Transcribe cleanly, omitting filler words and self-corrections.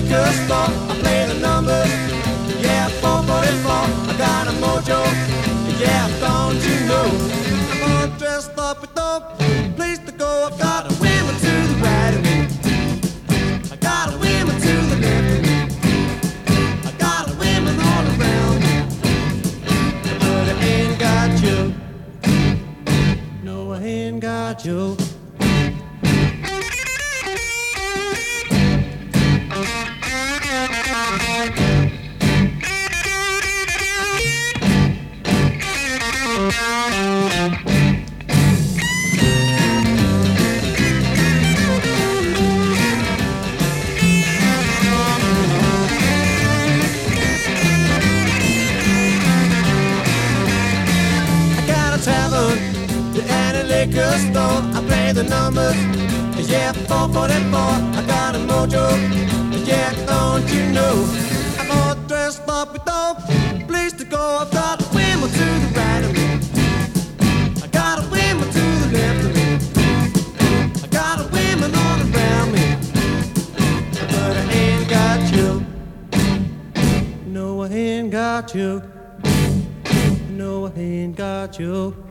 liquor store. I play the numbers, yeah, 444. I got a mojo, yeah, don't you know? I'm all dressed up with no place to go. I've got a women to the right of me, I got a women to the left of me, I got a women all around me, but I ain't got you. No, I ain't got you. Liquor store, I play the numbers, yeah, 444. I got a mojo, yeah, don't you know? I'm all dressed up with no place to go. I've got women to the right of me, I got a women to the left of me, I got a women all around me, but I ain't got you. No, I ain't got you. No, I ain't got you.